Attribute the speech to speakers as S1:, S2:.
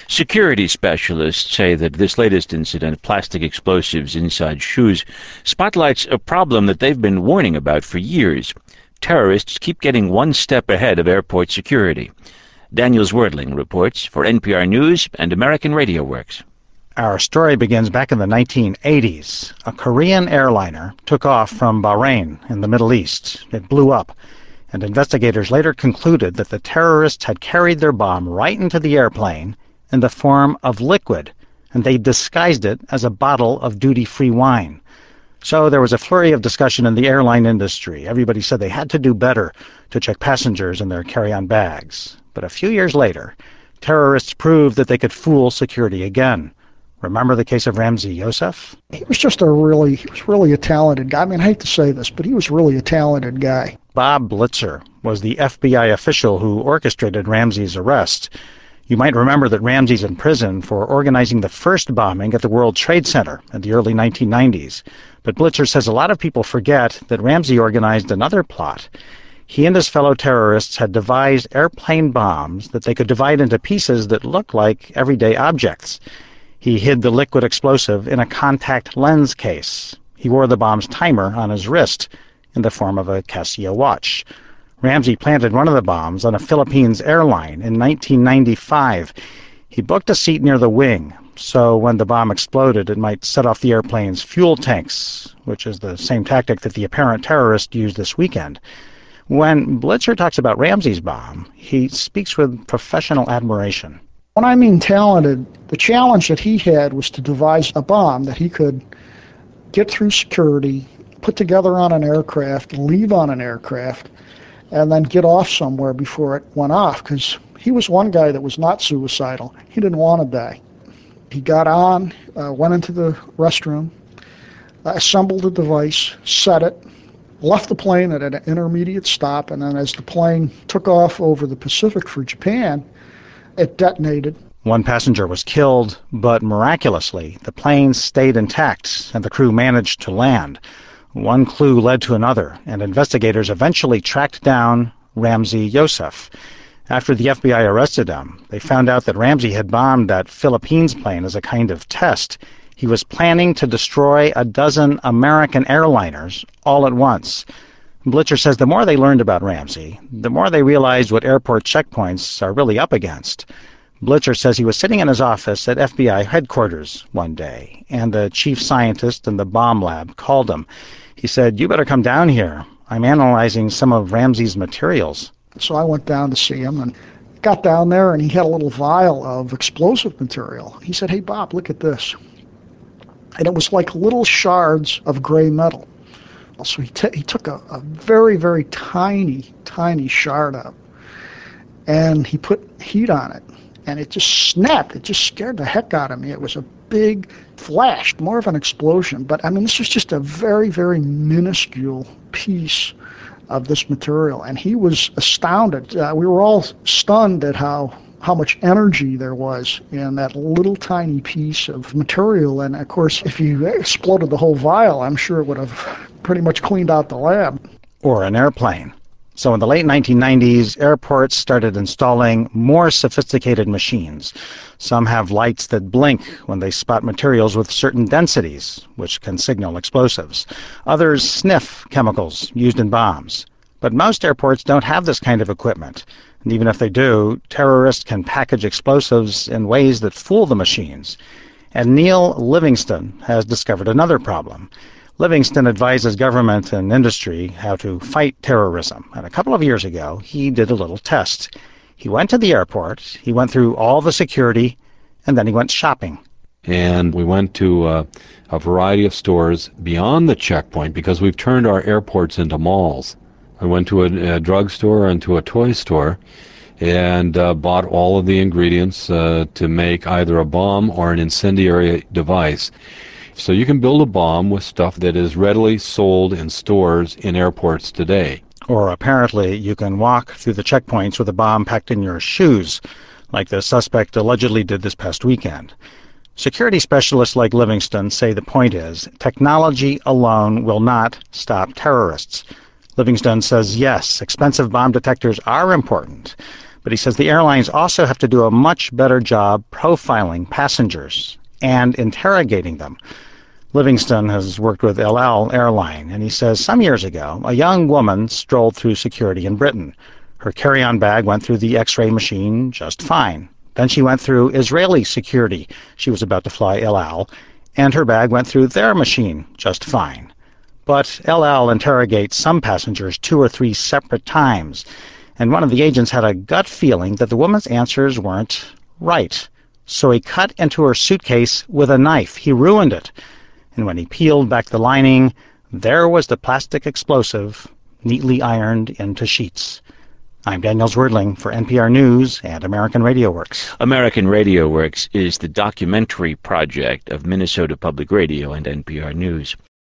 S1: Security specialists say that this latest incident, plastic explosives inside shoes, spotlights a problem that they've been warning about for years. Terrorists keep getting one step ahead of airport security. Daniel Zwerdling reports for NPR News and American Radio Works.
S2: Our story begins back in the 1980s. A Korean airliner took off from Bahrain in the Middle East. It blew up, and investigators later concluded that the terrorists had carried their bomb right into the airplane in the form of liquid, and they disguised it as a bottle of duty-free wine. So there was a flurry of discussion in the airline industry. Everybody said they had to do better to check passengers in their carry-on bags. But a few years later, terrorists proved that they could fool security again. Remember the case of Ramzi Youssef?
S3: He was really a talented guy. I mean, I hate to say this, but he was really a talented guy.
S2: Bob Blitzer was the FBI official who orchestrated Ramzi's arrest. You might remember that Ramzi's in prison for organizing the first bombing at the World Trade Center in the early 1990s. But Blitzer says a lot of people forget that Ramzi organized another plot. He and his fellow terrorists had devised airplane bombs that they could divide into pieces that looked like everyday objects. He hid the liquid explosive in a contact lens case. He wore the bomb's timer on his wrist in the form of a Casio watch. Ramzi planted one of the bombs on a Philippines airline in 1995. He booked a seat near the wing, so when the bomb exploded, it might set off the airplane's fuel tanks, which is the same tactic that the apparent terrorist used this weekend. When Blitzer talks about Ramzi's bomb, he speaks with professional admiration.
S3: When I mean talented, the challenge that he had was to devise a bomb that he could get through security, put together on an aircraft, leave on an aircraft, and then get off somewhere before it went off, because he was one guy that was not suicidal. He didn't want to die. He got on, went into the restroom, assembled the device, set it, left the plane at an intermediate stop, and then as the plane took off over the Pacific for Japan, it detonated.
S2: One passenger was killed, but miraculously, the plane stayed intact and the crew managed to land. One clue led to another, and investigators eventually tracked down Ramzi Youssef. After the FBI arrested him, they found out that Ramzi had bombed that Philippines plane as a kind of test. He was planning to destroy a dozen American airliners all at once. Blitzer says the more they learned about Ramzi, the more they realized what airport checkpoints are really up against. Blitzer says he was sitting in his office at FBI headquarters one day, and the chief scientist in the bomb lab called him. He said, "You better come down here. I'm analyzing some of Ramzi's materials."
S3: So I went down to see him and got down there, and he had a little vial of explosive material. He said, "Hey, Bob, look at this." And it was like little shards of gray metal. So he took a very, very tiny shard out, and he put heat on it, and it just snapped. It just scared the heck out of me. It was a big flash, more of an explosion. But, I mean, this was just a very, very minuscule piece of this material, and he was astounded. We were all stunned at how much energy there was in that little tiny piece of material. And, of course, if you exploded the whole vial, I'm sure it would have pretty much cleaned out the lab.
S2: Or an airplane. So in the late 1990s, airports started installing more sophisticated machines. Some have lights that blink when they spot materials with certain densities, which can signal explosives. Others sniff chemicals used in bombs. But most airports don't have this kind of equipment. And even if they do, terrorists can package explosives in ways that fool the machines. And Neil Livingston has discovered another problem. Livingston advises government and industry how to fight terrorism. And a couple of years ago, he did a little test. He went to the airport, he went through all the security, and then he went shopping.
S4: And we went to a variety of stores beyond the checkpoint because we've turned our airports into malls. I went to a drugstore and to a toy store and bought all of the ingredients to make either a bomb or an incendiary device. So you can build a bomb with stuff that is readily sold in stores in airports today.
S2: Or apparently you can walk through the checkpoints with a bomb packed in your shoes, like the suspect allegedly did this past weekend. Security specialists like Livingston say the point is technology alone will not stop terrorists. Livingston says, yes, expensive bomb detectors are important, But he says the airlines also have to do a much better job profiling passengers and interrogating them. Livingston has worked with El Al Airline, and he says some years ago, a young woman strolled through security in Britain. Her carry-on bag went through the X-ray machine just fine. Then she went through Israeli security. She was about to fly El Al, and her bag went through their machine just fine. But El Al interrogates some passengers 2 or 3 separate times, and one of the agents had a gut feeling that the woman's answers weren't right. So he cut into her suitcase with a knife. He ruined it. And when he peeled back the lining, there was the plastic explosive, neatly ironed into sheets. I'm Daniel Zwerdling for NPR News and American Radio Works.
S1: American Radio Works is the documentary project of Minnesota Public Radio and NPR News.